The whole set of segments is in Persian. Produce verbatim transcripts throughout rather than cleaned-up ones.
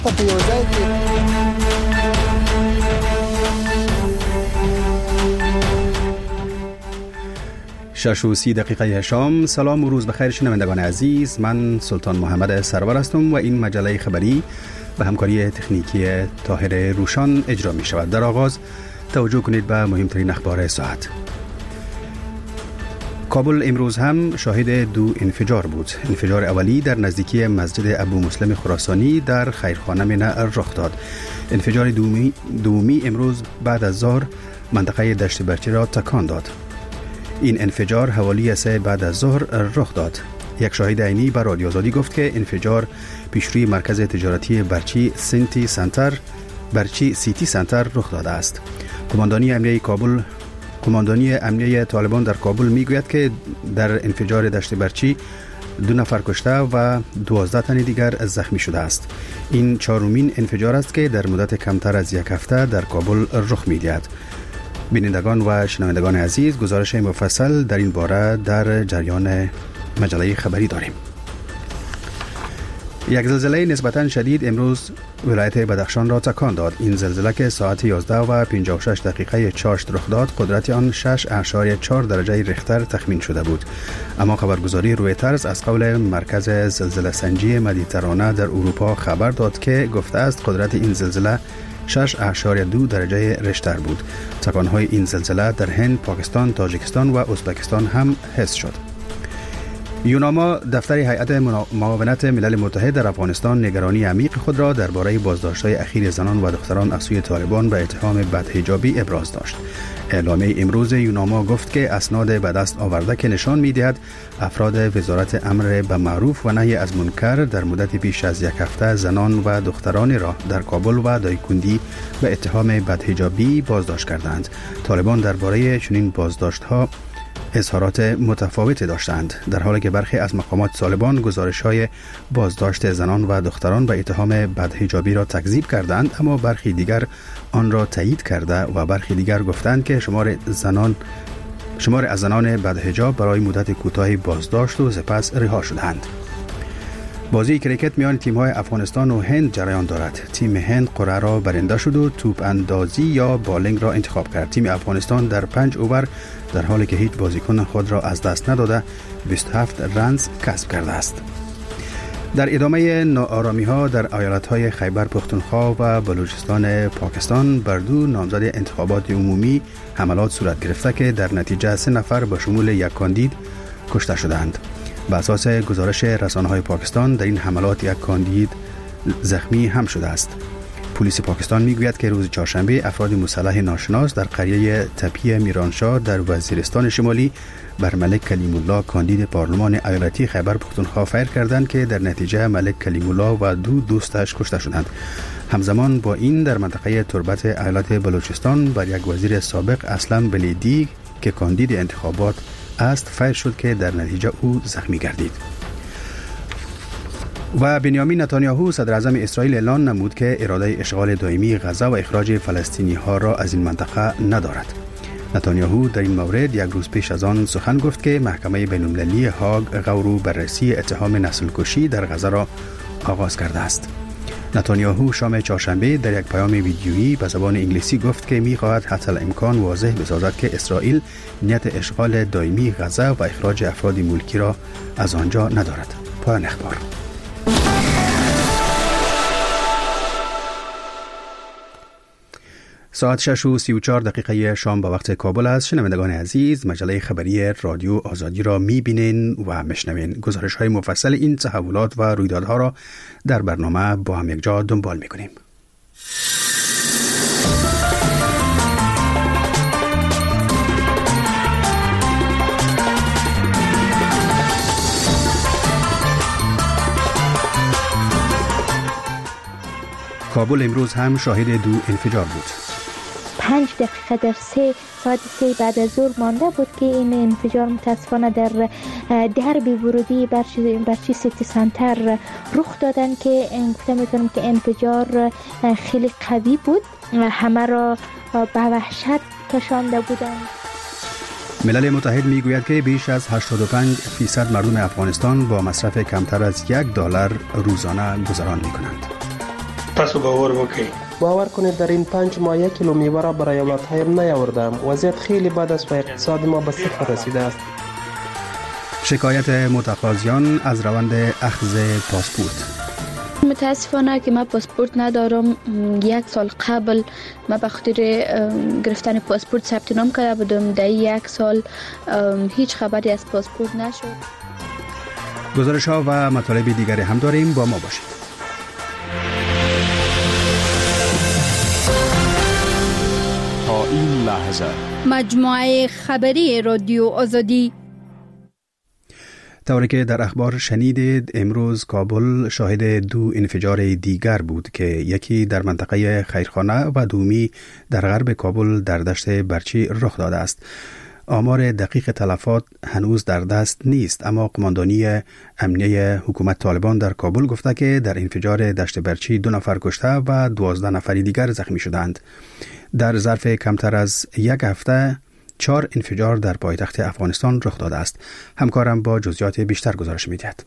شش و سی دقیقه شام. سلام و روز بخیر شنوندگان عزیز، من سلطان محمد سرور هستم و این مجله خبری به همکاری تکنیکی طاهر روشان اجرا می شود. در آغاز توجه کنید به مهمترین اخبار ساعت. کابل امروز هم شاهد دو انفجار بود. انفجار اولی در نزدیکی مسجد ابو مسلم خراسانی در خیرخانه منع رخ داد. انفجار دومی, دومی امروز بعد از ظهر منطقه دشت برچی را تکان داد. این انفجار حوالی سه بعد از ظهر رخ داد. یک شاهد عینی به رادیو آزادی گفت که انفجار پیشروی مرکز تجارتی برچی سنتی سنتر برچی سیتی سنتر رخ داده است. قماندانی امنیه کابل قماندانی امنیه طالبان در کابل میگوید که در انفجار دشت برچی دو نفر کشته و دوازده تن دیگر زخمی شده است. این چهارمین انفجار است که در مدت کمتر از یک هفته در کابل رخ می‌دهد. بینندگان و شنوندگان عزیز، گزارش مفصل در این باره در جریان مجله خبری داریم. یک زلزله نسبتاً شدید امروز ولایت بدخشان را تکان داد. این زلزله که ساعت یازده و پنجاه و شش دقیقه چاشت رخ داد، قدرت آن شش اعشاری چهار درجه ریختر تخمین شده بود. اما خبرگزاری رویترز از قول مرکز زلزله سنجی مدیترانه در اروپا خبر داد که گفته است قدرت این زلزله شش اعشاری دو درجه ریشتر بود. تکان‌های این زلزله در هند، پاکستان، تاجیکستان و ازبکستان هم حس شد. یوناما دفتر هیئت معاونت ملل متحد در افغانستان نگرانی عمیق خود را درباره بازداشت‌های اخیر زنان و دختران از سوی طالبان به اتهام بدحجابی ابراز داشت. اعلامیه امروز یوناما گفت که اسناد به دست آورده که نشان می‌دهد افراد وزارت امر به معروف و نهی از منکر در مدت بیش از یک هفته زنان و دختران را در کابل و دایکندی به اتهام بدحجابی بازداشت کردند. طالبان درباره چنین بازداشت‌ها اظهارات متفاوتی داشتند، در حالی که برخی از مقامات طالبان گزارش‌های بازداشت زنان و دختران به اتهام بدحجابی را تکذیب کردند، اما برخی دیگر آن را تایید کرده و برخی دیگر گفتند که شمار زنان شمار از زنان بدحجاب برای مدت کوتاهی بازداشت و سپس رها شدند. بازی کریکت میان تیم‌های افغانستان و هند جریان دارد. تیم هند قرعه را برنده شد و توپ اندازی یا بالینگ را انتخاب کرد. تیم افغانستان در پنج اوور در حالی که هیچ بازیکن خود را از دست نداده بیست و هفت رنز کسب کرده است. در ادامه ناآرامی‌ها در ایالت‌های خیبر پختونخوا و بلوچستان پاکستان بر دو نامزد انتخابات عمومی حملات صورت گرفته که در نتیجه سه نفر به شمول یک کاندید کشته شدند. به اساس گزارش رسانه‌های پاکستان در این حملات یک کاندید زخمی هم شده است. پلیس پاکستان میگوید که روز چهارشنبه افراد مسلح ناشناس در قریه تپی میرانشاه در وزیرستان شمالی بر ملک کلیم الله کاندید پارلمان ایالتی خیبر پختونخوا فایر کردند که در نتیجه ملک کلیم الله و دو دوستش کشته شدند. همزمان با این در منطقه تربت ایالت بلوچستان بر یک وزیر سابق اسلم بلیدی که کاندید انتخابات است فایر شد که در نتیجه او زخمی گردید. و بنیامین نتانیاهو صدر اعظم اسرائیل اعلان نمود که اراده اشغال دائمی غزه و اخراج فلسطینی ها را از این منطقه ندارد. نتانیاهو در این مورد یک روز پیش از آن سخن گفت که محکمه بین‌المللی هاگ غور و بررسی اتهام نسل کشی در غزه را آغاز کرده است. نتانیاهو شام چهارشنبه در یک پیام ویدیویی به زبان انگلیسی گفت که می‌خواهد حتی الامکان واضح بسازد که اسرائیل نیت اشغال دائمی غزه و اخراج افراد ملکی را از آنجا ندارد. پایان اخبار. ساعت شش و سی و چهار دقیقه شام به وقت کابل است. شنوندگان عزیز، مجله خبری رادیو آزادی را می‌بینین و میشنوین. گزارش‌های مفصل این تحولات و رویدادها را در برنامه با هم یک جا دنبال می‌کنیم. کابل امروز هم شاهد دو انفجار بود. پنج دقیقه در سه ساعت سه بعد از ظهر مانده بود که این انفجار متاسفانه در درب ورودی برچی برچی سیتی سنتر رخ دادن که گفته میتونم که انفجار خیلی قوی بود، همه را به وحشت کشانده بودند. ملل متحد میگوید که بیش از هشتاد و پنج درصد مردم افغانستان با مصرف کمتر از یک دلار روزانه گذران میکنند. تاسو باور وکړئ. باور کنید در این پنج ماه یک کیلو میوه را برای اولادهایم نیاوردم. وضعیت خیلی بد است و اقتصاد ما به صفر رسیده است. شکایت متقاضیان از روند اخذ پاسپورت. متاسفانه که من پاسپورت ندارم. یک سال قبل من به خاطر گرفتن پاسپورت ثبت نام کرده بودم. در یک سال هیچ خبری از پاسپورت نشد. گزارش ها و مطالب دیگری هم داریم، با ما باشید. تا این لحظه مجموعه خبری رادیو آزادی. طوری که در اخبار شنیدید، امروز کابل شاهد دو انفجار دیگر بود که یکی در منطقه خیرخانه و دومی در غرب کابل در دشت برچی رخ داده است. آمار دقیق تلفات هنوز در دست نیست، اما قماندانی امنیه حکومت طالبان در کابل گفته که در انفجار دشت برچی دو نفر کشته و دوازده نفر دیگر زخمی شدند. در ظرف کمتر از یک هفته چهار انفجار در پایتخت افغانستان رخ داده است. همکارم با جزئیات بیشتر گزارش می‌دهد.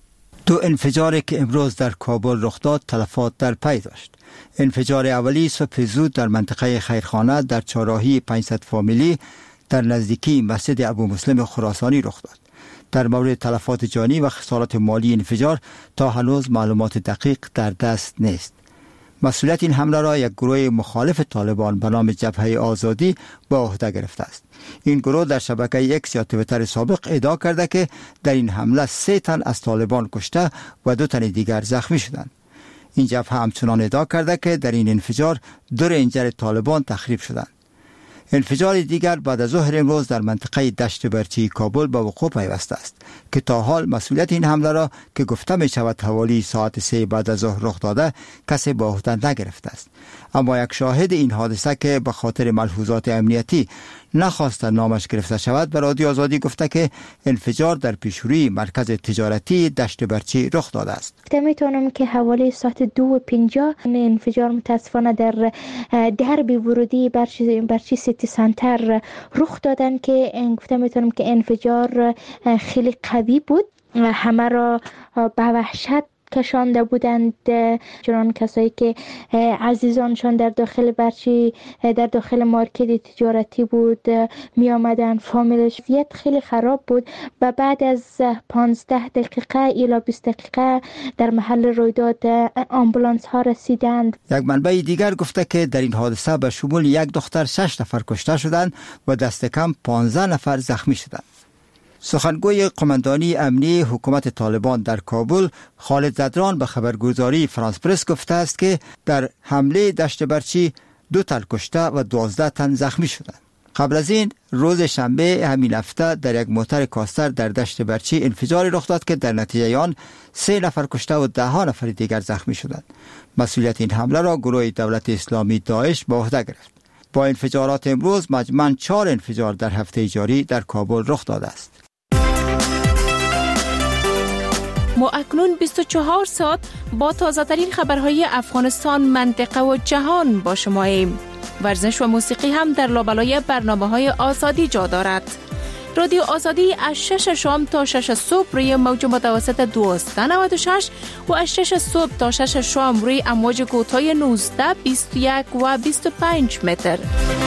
دو انفجاری که امروز در کابل رخ داد تلفات در پی داشت. انفجار اولی صبح زود در منطقه خیرخانه در چهارراهی پانصد فامیلی در نزدیکی مسجد ابو مسلم خراسانی رخ داد. در مورد تلفات جانی و خسارات مالی انفجار تا هنوز معلومات دقیق در دست نیست. مسئولیت این حمله را یک گروه مخالف طالبان به نام جبهه آزادی به عهده گرفته است. این گروه در شبکه اکس یا توییتر سابق ادعا کرده که در این حمله سه تن از طالبان کشته و دو تن دیگر زخمی شدند. این جبهه همچنان ادعا کرده که در این انفجار دو رنجر طالبان تخریب شدند. انفجار دیگر بعد از ظهر امروز در منطقه دشت برچی کابل به وقوع پیوسته است که تا حال مسئولیت این حمله را که گفته می شود حوالی ساعت سه بعد از ظهر رخ داده کسی به عهده نگرفته است. اما یک شاهد این حادثه که به خاطر ملحوظات امنیتی نخواست نامش گرفته شود به رادیو آزادی گفته که انفجار در پیشروی مرکز تجارتی دشت برچی رخ داده است. گفته میتونم که حوالی ساعت دو و پنجاه انفجار متاسفانه در درب ورودی برچی برچی سیتی سنتر رخ دادن که گفته میتونم که انفجار خیلی قوی بود. همه را به وحشت کشانده بودند، چنان کسایی که عزیزانشان در داخل برچی در داخل مارکت تجارتی بود می آمدن. فامیلش وضعیت خیلی خراب بود و بعد از پانزده دقیقه الی بیست دقیقه در محل رویداد آمبولانس ها رسیدند. یک منبع دیگر گفته که در این حادثه به شمول یک دختر شش نفر کشته شدند و دست کم پانزده نفر زخمی شدند. سخنگوی قماندانی امنی حکومت طالبان در کابل خالد زدران به خبرگزاری فرانس پرس گفته است که در حمله دشت برچی دو تن کشته و دوازده تن زخمی شدند. قبل از این روز شنبه همین هفته در یک موتر کاستر در دشت برچی انفجاری رخ داد که در نتیجه آن سه نفر کشته و ده ها نفر دیگر زخمی شدند. مسئولیت این حمله را گروه دولت اسلامی داعش به عهده گرفت. با انفجارات امروز مجموعاً چهار انفجار در هفته جاری در کابل رخ داده است. ما اکنون بیست و چهار ساعت با تازه ترین خبرهای افغانستان، منطقه و جهان با شما ایم. ورزش و موسیقی هم در لابلای برنامه‌های آزادی جا دارد. رادیو آزادی از شش شام تا شش صبح روی موج متوسط دویست و نود و شش و از شش صبح تا شش شام روی امواج کوتاه نوزده، بیست و یک و بیست و پنج متر.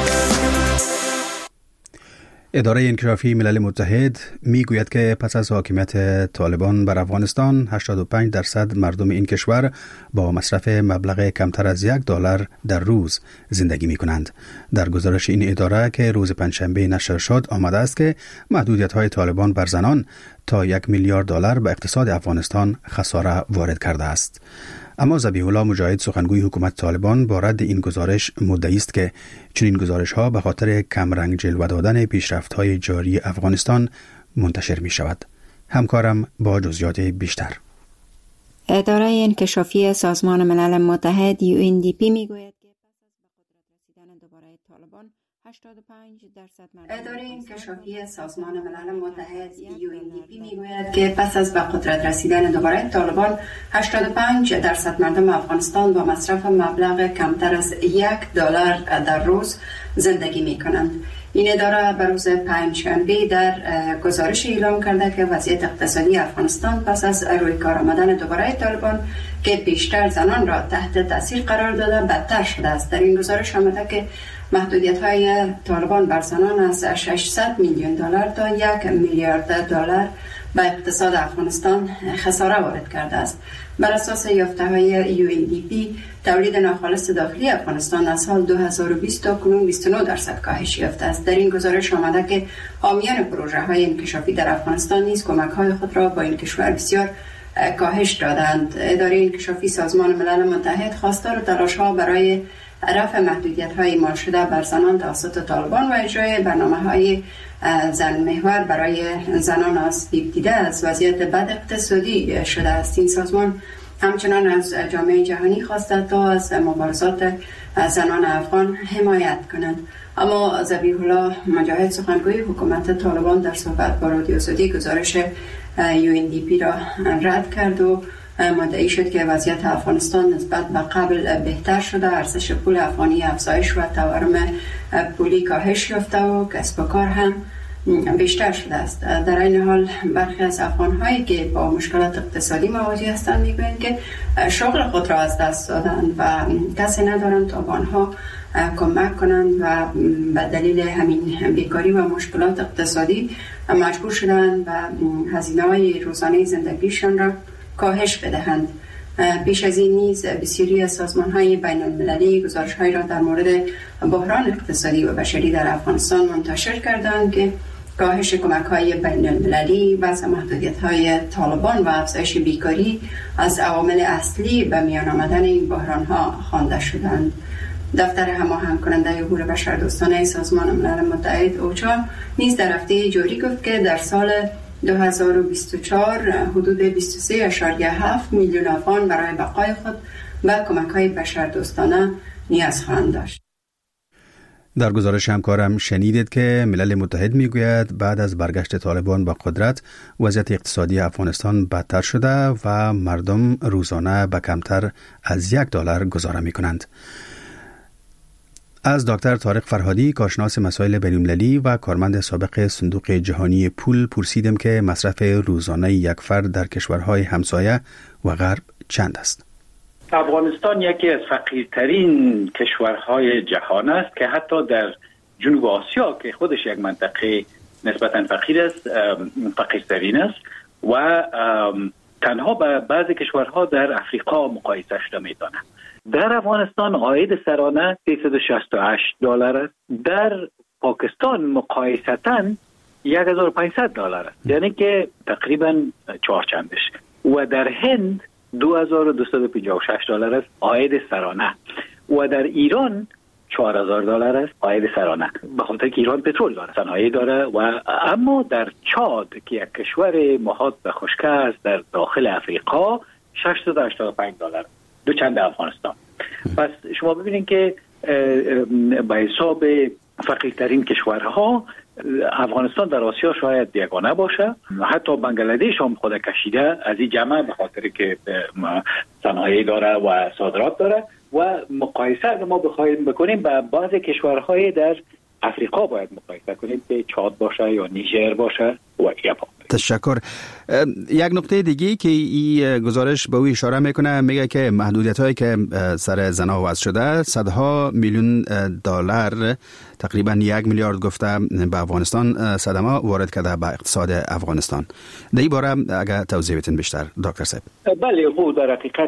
اداره انکشافی ملل متحد می گوید که پس از حاکمیت طالبان بر افغانستان هشتاد و پنج درصد مردم این کشور با مصرف مبلغ کمتر از یک دلار در روز زندگی می کنند. در گزارش این اداره که روز پنجشنبه نشر شد آمده است که محدودیت های طالبان بر زنان تا یک میلیارد دلار به اقتصاد افغانستان خساره وارد کرده است. اما ذبیح الله مجاهد سخنگوی حکومت طالبان با رد این گزارش مدعی است که چنین گزارش ها به خاطر کمرنگ جلوه دادن پیشرفت های جاری افغانستان منتشر می شود. همکارم با جزئیات بیشتر. اداره انکشافی سازمان ملل متحد یو ان دی پی می گوید که پس از به قدرت رسیدن دوباره طالبان هشتاد و پنج درصد مردم اداره انکشافی سازمان ملل متحد یو ان دی پی میگوید که پس از به قدرت رسیدن دوباره طالبان هشتاد و پنج درصد مردم افغانستان با مصرف مبلغ کمتر از یک دلار در روز زندگی می کنند. این اداره به روز پنجشنبه در گزارش اعلام کرده که وضعیت اقتصادی افغانستان پس از روی کار آمدن دوباره طالبان که بیشتر زنان را تحت تاثیر قرار داده بدتر شده است. در این گزارش آمده که محدودیت های طالبان بر زنان از ششصد میلیون دلار تا یک میلیارد دلار به اقتصاد افغانستان خساره وارد کرده است. بر اساس یافته های یو ان دی پی تولید ناخالص داخلی افغانستان از سال دو هزار و بیست تا کنون بیست و نه درصد کاهش یافته است. در این گزارش آمده که حامیان پروژه های انکشافی در افغانستان نیز کمک های خود را با این کشور بسیار کاهش دادند. اداره انکشافی سازمان ملل متحد خواستار تلاش ها برای رفع محدودیت های اعمال شده بر زنان توسط طالبان و اجرای برنامه های زن محور برای زنان است. دیده از وضعیت بد اقتصادی شده است. این سازمان همچنان از جامعه جهانی خواسته تا از مبارزات زنان افغان حمایت کنند. اما ذبیح الله مجاهد سخنگوی حکومت طالبان در صحبت با رادیو آزادی گزارش یو ان دی پی را رد کرد و مدعی شد که وضعیت افغانستان نسبت به قبل بهتر شده، ارزش پول افغانی افزایش و تورم پولی کاهش یافته و کسب و کار هم بیشتر شده است. در این حال برخی از افغان‌هایی که با مشکلات اقتصادی مواجه هستند میگویند که شغل خود را از دست دادند و کسی ندارند تا به آنها کمک کنند و به دلیل همین بیکاری و مشکلات اقتصادی مجبور شدند و هزینه‌های روزانه زندگیشان را کاهش بدهند. پیش از این نیز بسیاری از سازمان‌های بین‌المللی گزارش‌هایی را در مورد بحران اقتصادی و بشری در افغانستان منتشر کردند که کاهش کمک‌های بین‌المللی، وضع محدودیت‌های طالبان و افزایش بیکاری از عوامل اصلی به میان آمدن این بحران‌ها خوانده شدند. دفتر هماهنگ کننده امور بشردوستانه سازمان ملل متحد اوچا نیز در هفته جاری گفت که در سال دو هزار و بیست و چهار حدود بیست و سه ممیز هفت میلیون افغان برای بقای خود به کمک‌های بشردوستانه نیاز خواهند داشت. در گزارش همکارم شنیدید که ملل متحد میگوید بعد از برگشت طالبان به قدرت وضعیت اقتصادی افغانستان بدتر شده و مردم روزانه به کمتر از یک دلار گزاره میکنند. از دکتر طارق فرهادی کارشناس مسائل بین‌المللی و کارمند سابق صندوق جهانی پول پرسیدم که مصرف روزانه یک فرد در کشورهای همسایه و غرب چند است؟ افغانستان یکی از فقیرترین کشورهای جهان است که حتی در جنوب آسیا که خودش یک منطقه نسبتاً فقیر است فقیرترین است و تنها با بعضی کشورها در افریقا مقایسه شده می‌دانند. در افغانستان عاید سرانه سیصد و شصت و هشت دلار است. در پاکستان مقایسه‌اً یک هزار و پانصد دلار است، یعنی که تقریباً چهار چندش. و در هند دو هزار و دویست و پنجاه و شش دلار است عاید سرانه و در ایران چهار هزار دلار است عاید سرانه، به خاطر که ایران پترول داره، صنایع داره. و اما در چاد که یک کشور محاط به خشکی است در داخل افریقا ششصد و هشتاد و پنج دلار، دو چند افغانستان. پس شما ببینید که به حساب فقیرترین کشورها افغانستان در آسیا شاید یگانه باشه. حتی بنگلادش هم خود کشیده از این جمع به خاطر که صنایع داره و صادرات داره. و مقایسه اگر ما بخوایم بکنیم با بعض کشورهای در افریقا باید مقایسه کنیم که چاد باشه یا نیجر باشه و یابان. تشکر. یک نکته دیگه که این گزارش به او اشاره میکنه، میگه که محدودیت هایی که سر زنها وضع شده صدها میلیون دلار، تقریبا یک میلیارد گفته، به افغانستان صدمه وارد کرده به اقتصاد افغانستان. در این باره اگر توضیح بدین بیشتر دکتر صاحب. بله، خب در حقیقت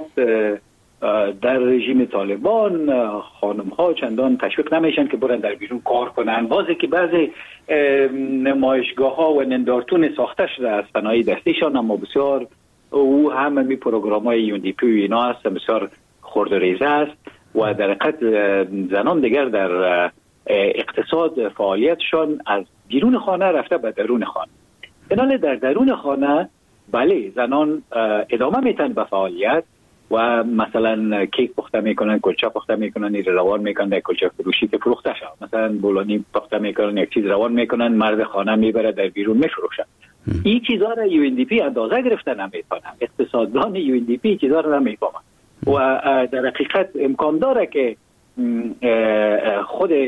در رژیم طالبان خانم ها چندان تشویق نمیشن که برن در بیرون کار کنن. بازی که بعضی نمایشگاه ها و نندارتون ساخته شده از صنایع دستیشان، اما بسیار او هم می پروگرام های یون دی پی و اینا هست، بسیار خردریزه است و در حقیقت زنان دیگر در اقتصاد فعالیتشان از بیرون خانه رفته به درون خانه. بنابراین در درون خانه بله زنان ادامه میتن به فعالیت و مثلا کیک پخته میکنن، کلچه پخته میکنن، این روان میکنن در کلچه فروشی که فروخته شد، مثلا بولانی پخته میکنن، یک چیز روان میکنن، مرد خانه میبره در بیرون میفروشه. این چیزا را یو ان دی پی اندازه گرفته نمیتونه، اقتصاددان یو ان دی پی چیزا را نمیفهمن و در حقیقت امکان داره که خود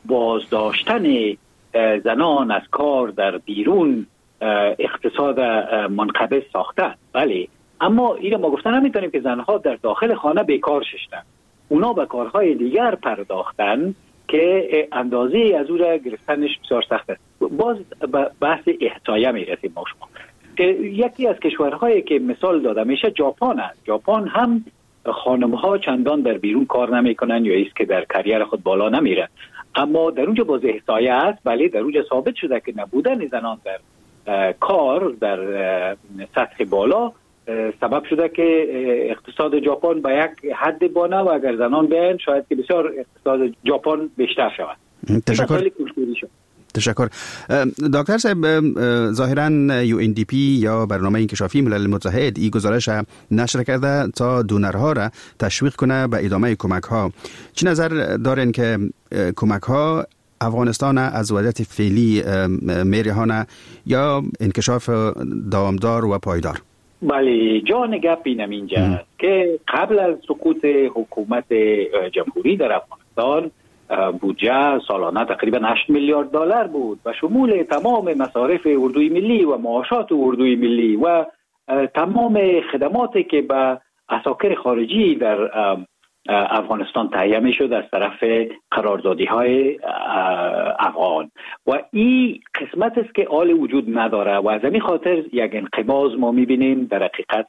بازداشتن زنان از کار در بیرون اقتصاد منقبض ساخته. بله، اما این ما گفتن نمیتونیم که زنها در داخل خانه بیکار شدن، اونا به کارهای دیگر پرداختن که اندازه از او را گرفتنش بسیار سخت است. باز بحث احصایه میرسیم ما شما که یکی از کشورهایی که مثال داده میشه ژاپن است. ژاپن هم خانم‌ها چندان در بیرون کار نمیکنن یا ایست که در کریر خود بالا نمیره، اما در اونجا باز احصایه است. ولی در اونجا ثابت شده که نبودن زنان در کار در سطح بالا سبب شده که اقتصاد ژاپن به یک حد بانه و اگر زنان بیاین شاید که بسیار اقتصاد ژاپن بیشتر شود. تشکر. تشکر. دکتر صاحب، ظاهراً یو ان دی پی یا برنامه انکشافی ملل متحد این گزارش نشر کرده تا دونرها را تشویق کنه به ادامه کمک ها. چی نظر دارین که کمک ها افغانستان از وضعیت فعلی میرهانه یا انکشاف دوامدار و پایدار؟ بله، جان گپ اینم اینجا است که قبل از سقوط حکومت جمهوری در افغانستان بودجه سالانه تقریبا هشت میلیارد دلار بود و شمول تمام مصارف اردوی ملی و معاشات اردوی ملی و تمام خدماتی که به عساکر خارجی در افغانستان تهیه می شد از طرف قراردادی های افغان و این قسمت است که آل وجود نداره و از این خاطر یک انقباض ما می بینیم در حقیقت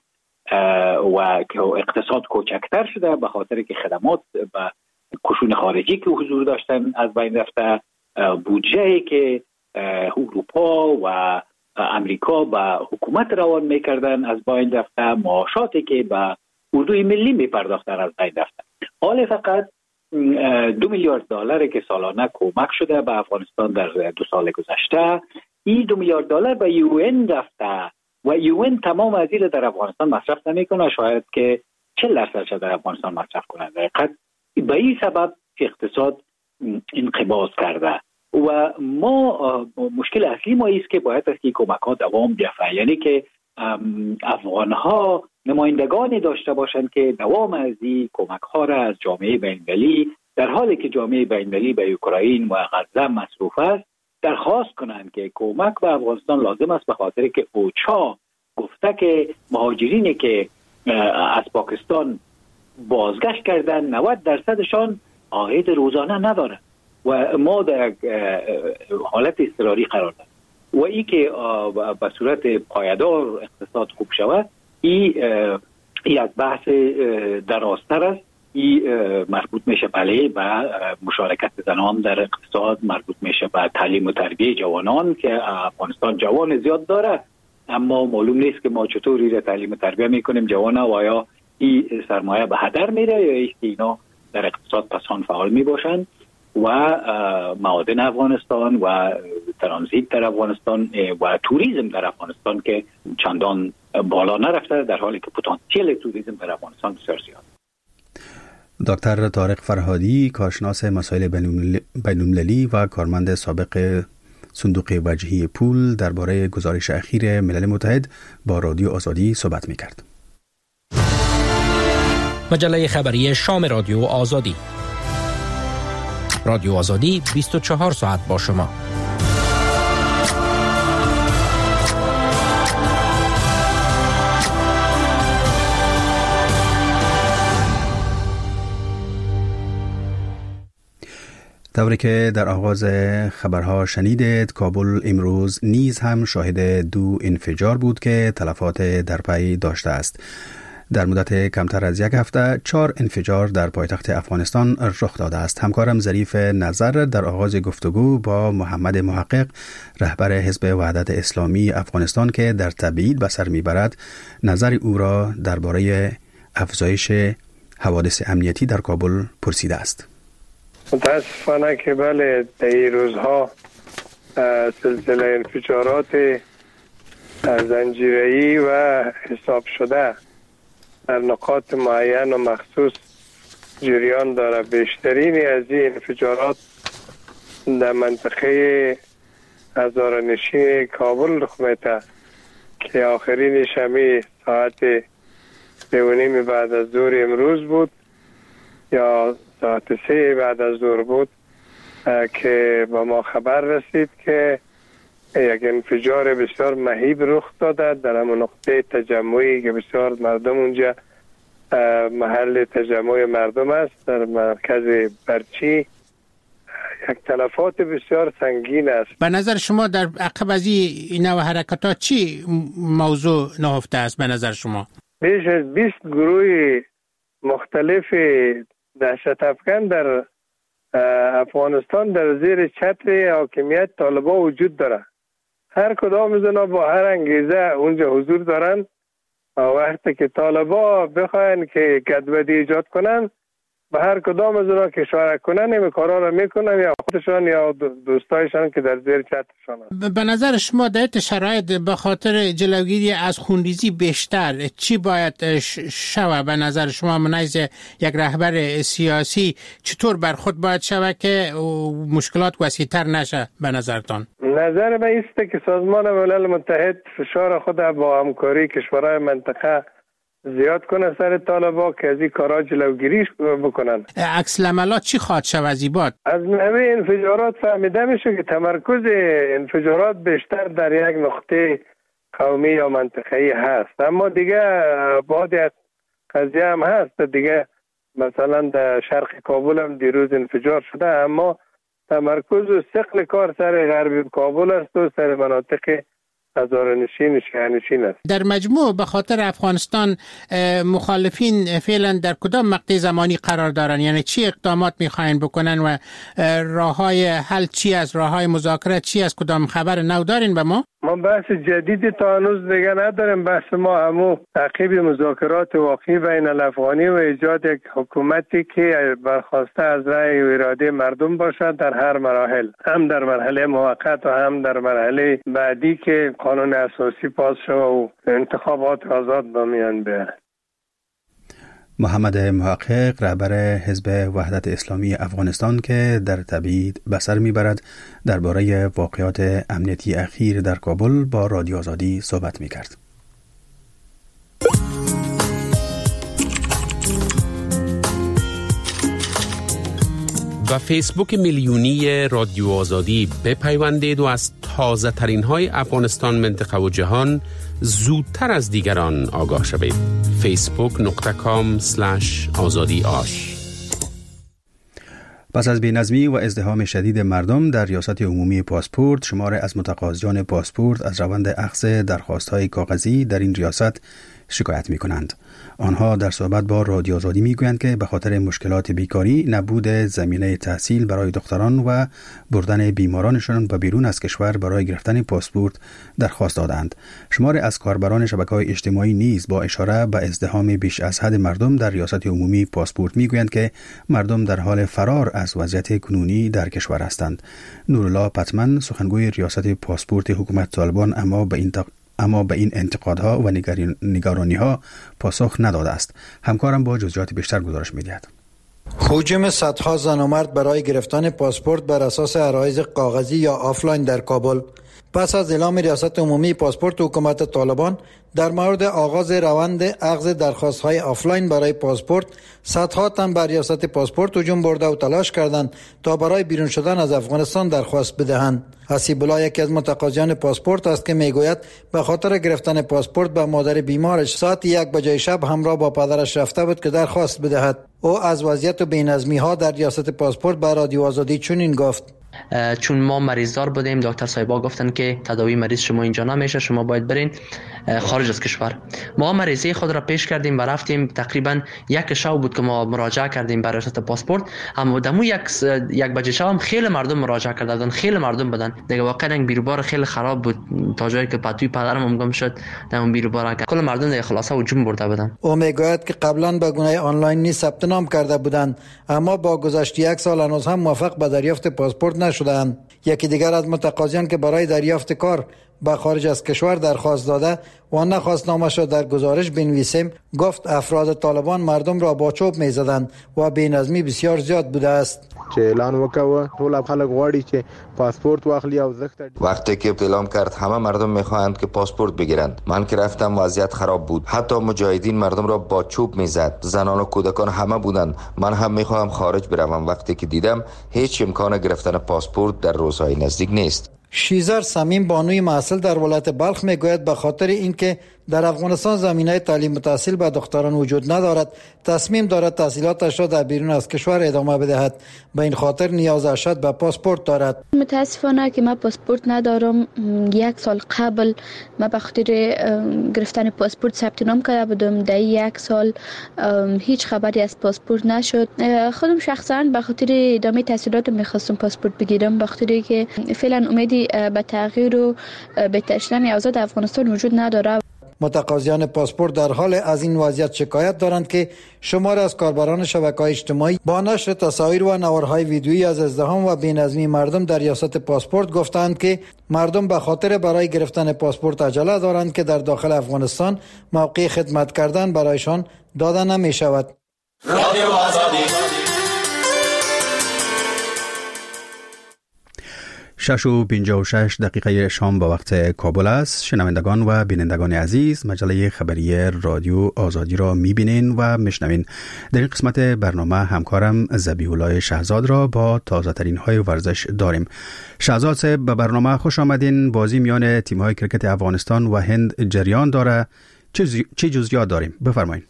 و اقتصاد کوچکتر شده به خاطر که خدمات و کشون خارجی که حضور داشتن از بین رفته، بودجه‌ای که اروپا و امریکا به حکومت روان میکردن از بین رفته، معاشاتی که به اردوی ملی میپرداختن از بین رفته. حال فقط دو میلیارد دلار که سالانه کمک شده به افغانستان در دو سال گذشته، این دو میلیارد دلار به یو ان رفته و یو ان تمام از این در افغانستان مصرف نمیکنه، شاید که چهل درصد در افغانستان مصرف کنه. در حقیقت به این سبب اقتصاد انقباض کرده و ما مشکل اصلی ما است که باید است که کمک ها دوام بیفته، یعنی که افغانها نمایندگانی داشته باشند که دوام از این کمک ها را از جامعه بین‌المللی در حالی که جامعه بین‌المللی به اوکراین و غزه مصروف است درخواست کنند که کمک به افغانستان لازم است، به خاطر که اوچا گفته که مهاجرینی که از پاکستان بازگشت کردن نود درصدشان عاید روزانه نداره و ما در حالت اضطراری قرار داریم و ای که به صورت پایدار اقتصاد خوب شود، این یک بحث درازتر است. این مربوط میشه بله به مشارکت زنان در اقتصاد، مربوط میشه به تعلیم و تربیه جوانان که افغانستان جوان زیاد داره، اما معلوم نیست که ما چطوری را تعلیم و تربیه میکنیم جوان و آیا این سرمایه به هدر میره یا ایست اینا در اقتصاد پسان فعال میباشند و معادن افغانستان و ترانزیت در افغانستان و توریسم در افغانستان که چندان بالا نرفته، در حالی که پتانسیل توریسم در افغانستان بسیار زیاد. دکتر طارق فرهادی، کارشناس مسائل بین‌المللی و کارمند سابق صندوق وجهی پول، درباره گزارش اخیر ملل متحد با رادیو آزادی صحبت می‌کرد. مجله خبری شام رادیو آزادی. رادیو آزادی بیست و چهار ساعت با شما. طوری که در آغاز خبرها شنیدید، کابل امروز نیز هم شاهد دو انفجار بود که تلفات در پی داشته است. در مدت کمتر از یک هفته چهار انفجار در پایتخت افغانستان رخ داده است. همکارم ظریف نظر در آغاز گفتگو با محمد محقق، رهبر حزب وحدت اسلامی افغانستان که در تبعید به سر میبرد، نظر او را درباره افزایش حوادث امنیتی در کابل پرسیده است. متاسفانه که بله در این روزها سلسله انفجارات زنجیره‌ای و حساب شده در نقاط معین و مخصوص جریان داره. بیشترین از این انفجارات در منطقه هزارنشین کابل رخ میده که آخرین شمی ساعت سه و نیم بعد از ظهر امروز بود یا ساعت سه بعد از ظهر بود. که با ما خبر رسید که یک انفجار بسیار مهیب رخ داده در همون نقطه تجمعی که بسیار مردم اونجا محل تجمع مردم است در مرکز برچی. یک تلفات بسیار سنگین است. به نظر شما در عقب از این نوع حرکتات چی موضوع نهفته است به نظر شما؟ بیش از بیست گروه مختلف دهشت افکن در افغانستان در زیر چتر حاکمیت طالبان وجود داره. هر کدام از اونا با هر انگیزه اونجا حضور دارن. وقتی که طالبان بخواین که گدودی ایجاد کنن به هر کدام از اونا که شارک کنن این کارا رو میکنن، یا خودشان یا دوستایشان که در زیر چترشان هست. به نظر شما در این شرایط به خاطر جلوگیری از خونریزی بیشتر چی باید شود به نظر شما من از یک رهبر سیاسی چطور برخورد باید شود که مشکلات وسیع‌تر نشه به نظرتان؟ نظر من است که سازمان ملل متحد فشار خود با همکاری کشورهای منطقه زیاد کنه سر طالبان که از این کارا جلوگیری بکنن. عکس العملات چی خواهد شود از این بعد؟ از نوع انفجارات فهمیده میشه که تمرکز انفجارات بیشتر در یک نقطه قومی یا منطقه‌ای هست، اما دیگه بعد یک قضیه هم هست دیگه، مثلا در شرق کابل هم دیروز انفجار شده، اما تمرکز و ثقل کار سر غرب کابل است و سر مناطق هزارنشین شهرنشین است. در مجموع به خاطر افغانستان مخالفین فعلا در کدام مقطع زمانی قرار دارن؟ یعنی چی اقدامات میخواین بکنن و راههای حل چی است؟ راههای مذاکره چی است؟ کدام خبر نو دارین به ما؟ ما بحث جدیدی تا هنوز دیگه نداریم. بحث ما همو تعقیب مذاکرات واقعی بین الافغانی و ایجاد یک حکومتی که برخواسته از رأی و اراده مردم باشد در هر مراحل، هم در مرحله موقت و هم در مرحله بعدی که قانون اساسی پاس شود و انتخابات آزاد به میان بیاید. محمد محقق رهبر حزب وحدت اسلامی افغانستان که در تبعید به سر میبرد درباره واقعات امنیتی اخیر در کابل با رادیو آزادی صحبت میکرد. و فیسبوک میلیونی رادیو آزادی بپیوندید و از تازه ترین های افغانستان، منطقه و جهان زودتر از دیگران آگاه شوید. فیسبوک نقطه کام سلش آزادی آش. پس از بی‌نظمی و ازدحام شدید مردم در ریاست عمومی پاسپورت، شمار از متقاضیان پاسپورت از روند اخذ درخواست‌های کاغذی در این ریاست شکایت می‌کنند. آنها در صحبت با رادیو آزادی میگویند که به خاطر مشکلات بیکاری، نبود زمینه تحصیل برای دختران و بردن بیمارانشان به بیرون از کشور برای گرفتن پاسپورت درخواست دادند. شمار از کاربران شبکه‌های اجتماعی نیز با اشاره به ازدحام بیش از حد مردم در ریاست عمومی پاسپورت میگویند که مردم در حال فرار از وضعیت کنونی در کشور هستند. نورالله پتمن سخنگوی ریاست پاسپورت حکومت طالبان اما به این تق... اما به این انتقادها و نگرانی‌ها پاسخ نداده است. همکارم با جزئیات بیشتر گزارش می‌دهد. هجوم صدها زن و مرد برای گرفتن پاسپورت بر اساس عرایض کاغذی یا آفلاین در کابل. پس از اعلام ریاست عمومی پاسپورت حکومت طالبان در مورد آغاز روند اخذ درخواست‌های آفلاین برای پاسپورت، صدها تن بر ریاست پاسپورت هجوم برده و تلاش کردند تا برای بیرون شدن از افغانستان درخواست بدهند. حسیب الله یکی از متقاضیان پاسپورت است که میگوید به خاطر گرفتن پاسپورت به مادر بیمارش ساعت یک بجه شب همراه با پدرش رفته بود که درخواست بدهد. او از وضعیت و بی‌نظمی‌ها در ریاست پاسپورت به رادیو آزادی چنین گفت: چون ما مریضدار بودیم، دکتر صاحبا گفتن که تداوی مریض شما اینجا نمیشه، شما باید برین خارج از کشور. ما مریضی خود را پیش کردیم و رفتیم. تقریبا یک شب بود که ما مراجعه کردیم برای ریاست پاسپورت. اما دمو یک یک بجه شب هم خیلی مردم مراجعه کردن، خیلی مردم بودن. دیگه واقعا این بیروبار خیلی خراب بود تا جایی که پتوی پدرم هم گم شد در اون بیروبار. کل مردم دیگه خلاصه هجوم برده بودن. او میگوید که قبلا به گونه آنلاین نیز ثبت نام کرده بودند، اما با گذشت یک سال هنوز هم موفق به دریافت پاسپورت نشدند. یکی دیگر از متقاضیان که برای دریافت کار به خارج از کشور درخواست داده و نخواستنامش را در گزارش بنویسیم، گفت افراد طالبان مردم را با چوب می‌زدند و بی‌نظمی بسیار زیاد بوده است. چې اعلان وکاوه ټول خلک غواړي چې پاسپورت واخلي او زخت. وقتی که اعلام کرد همه مردم می‌خواهند که پاسپورت بگیرند. من که رفتم وضعیت خراب بود. حتی مجاهدین مردم را با چوب می‌زد. زنان و کودکان همه بودند. من هم می‌خواهم خارج بروم. وقتی که دیدم هیچ امکان گرفتن پاسپورت در روزهای نزدیک نیست. شیزر سمیم بانوی محصل در ولایت بلخ میگوید به خاطر اینکه در افغانستان زمینه تعلیم و تحصیل به دختران وجود ندارد، تصمیم دارد تحصیلاتش را در بیرون از کشور ادامه بدهد. به این خاطر نیاز اشد به پاسپورت دارد. متاسفانه که من پاسپورت ندارم. یک سال قبل من به خاطر گرفتن پاسپورت ثبت نام کرده بودم. در یک سال هیچ خبری از پاسپورت نشد. خودم شخصا به خاطر ادامه تحصیلاتم میخواستم پاسپورت بگیرم، به خاطر که فعلا امیدی به تغییر و بهتر شدن اوضاع در افغانستان وجود نداره. متقاضیان پاسپورت در حال از این وضعیت شکایت دارند که شمار از کاربران شبکه‌های اجتماعی با نشر تصاویر و نوارهای ویدیویی از ازدحام و بی‌نظمی مردم در ریاست پاسپورت گفتند که مردم به خاطر برای گرفتن پاسپورت عجله دارند که در داخل افغانستان موقع خدمت کردن برایشان داده نمی شود. رادیو آزادی شش و پنجاه و شش دقیقه شام با وقت کابل است. شنوندگان و بینندگان عزیز، مجله خبری رادیو آزادی را میبینین و میشنوین. در این قسمت برنامه همکارم ذبیح الله شهزاد را با تازه ترین های ورزش داریم. شهزاد صاحب، به برنامه خوش آمدین. بازی میان تیم های کرکت افغانستان و هند جریان داره. چه جزئیات داریم؟ بفرمایید.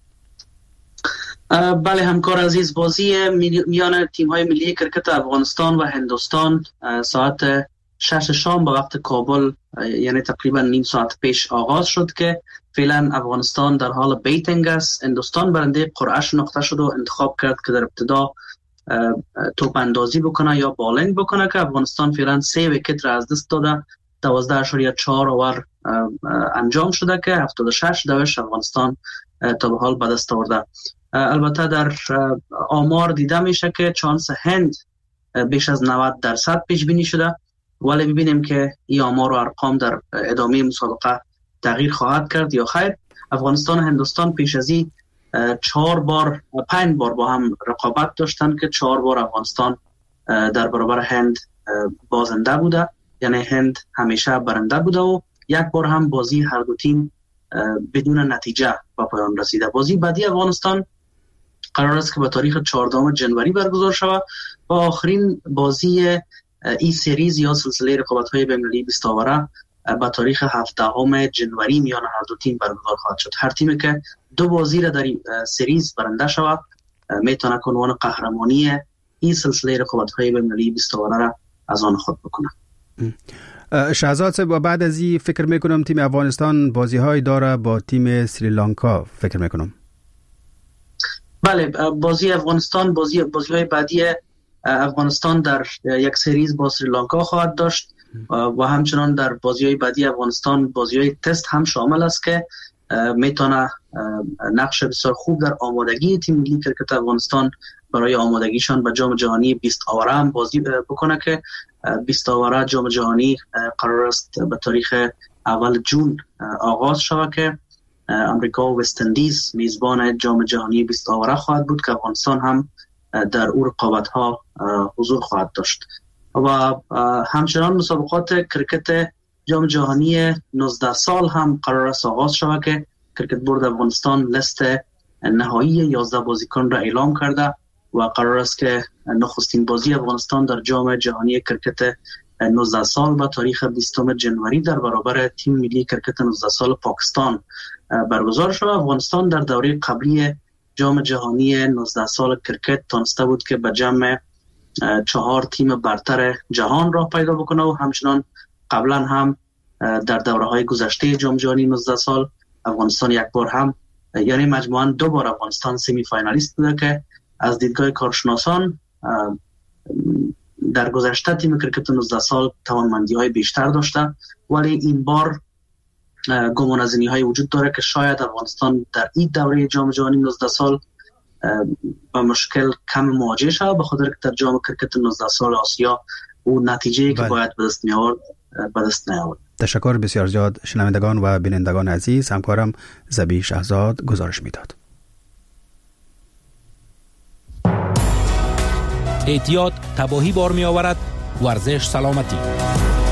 بله همکار عزیز، بازی میان تیم های ملی کرکت افغانستان و هندوستان ساعت شش شام به وقت کابل، یعنی تقریبا نیم ساعت پیش آغاز شد که فعلا افغانستان در حال بیتینگ است. هندوستان برنده قرعه‌اش نقطه شد و انتخاب کرد که در ابتدا توپ اندازی بکنه یا بالینگ بکنه که افغانستان فعلا سه ویکت را از دست داده. دوازده اشاریه چهار اوور انجام شده که هفتاد و شش دوش افغانستان تا به حال به دست آورده. البته در آمار دیده میشه که چانس هند بیش از نود درصد پیش بینی شده، ولی ببینیم که این آمار و ارقام در ادامه مسابقه تغییر خواهد کرد یا خیر. افغانستان و هندوستان پیش از این چهار بار پنج بار با هم رقابت داشتن که چهار بار افغانستان در برابر هند بازنده بوده، یعنی هند همیشه برنده بوده و یک بار هم بازی هر دو تیم بدون نتیجه به پایان رسیده. بازی بعدی افغانستان قرار است که به تاریخ چهاردهم جنوری برگزار شود و آخرین بازی این سریز یا سلسله رقابت‌های بین‌المللی بیست اوره به تاریخ هفدهم جنوری میان هر دو تیم برگزار خواهد شد. هر تیمی که دو بازی را در این سریز برنده شود میتونه عنوان قهرمانی این سلسله رقابت‌های بین‌المللی بیست اوره را از آن خود بکنه. شهزاد صاحب، بعد از این فکر میکنم تیم افغانستان بازی های داره با تیم سریلانکا فکر میکنم. بله، بازی افغانستان بازی بازی های بعدی افغانستان در یک سریز با سریلانکا خواهد داشت و همچنان در بازی های بعدی افغانستان بازی های تست هم شامل است که میتونه نقش بسیار خوب در آمادگی تیم ملی کرکت افغانستان برای آمادگیشان به جام جهانی بیست اوره هم بازی بکنه که بیست اوره جام جهانی قرار است به تاریخ اول جون آغاز شود که امریکا و وست اندیز میزبان جام جهانی بیست اوره خواهد بود که افغانستان هم در او رقابت ها حضور خواهد داشت. و همچنان مسابقات کرکت جام جهانی نوزده سال هم قرار است آغاز شود که کرکت بورد افغانستان لیست نهایی یازده بازیکن را اعلام کرده و قرار است که نخستین بازی افغانستان در جام جهانی کرکت نوزده سال با تاریخ بیستم جنوری در برابر تیم ملی کرکت نوزده سال پاکستان برگزار شد. افغانستان در دوره قبلی جام جهانی نوزده سال کرکت تانسته بود که به جمع چهار تیم برتر جهان را پیدا بکنه و همچنان قبلا هم در دوره‌های گذشته جام جهانی نوزده سال افغانستان یک بار هم، یعنی مجموعاً دو بار افغانستان سمی فاینالیست بوده که از دیدگاه کارشناسان در گذشته تیم کرکت نوزده سال توانمندی‌های بیشتر داشته، ولی این بار گمانه‌زنی‌های وجود داره که شاید افغانستان در این دوره جام جهانی نوزده سال با مشکل کم مواجه شود، به خاطر که در جام کرکت نوزده سال آسیا او نتیجه‌ای که باید به دست می‌آورد به دست نیاورد. تشکر بسیار زیاد شنوندگان و بینندگان عزیز. همکارم زبی شهزاد گزارش میداد. احتیاط تباهی بار می آورد. ورزش سلامتی.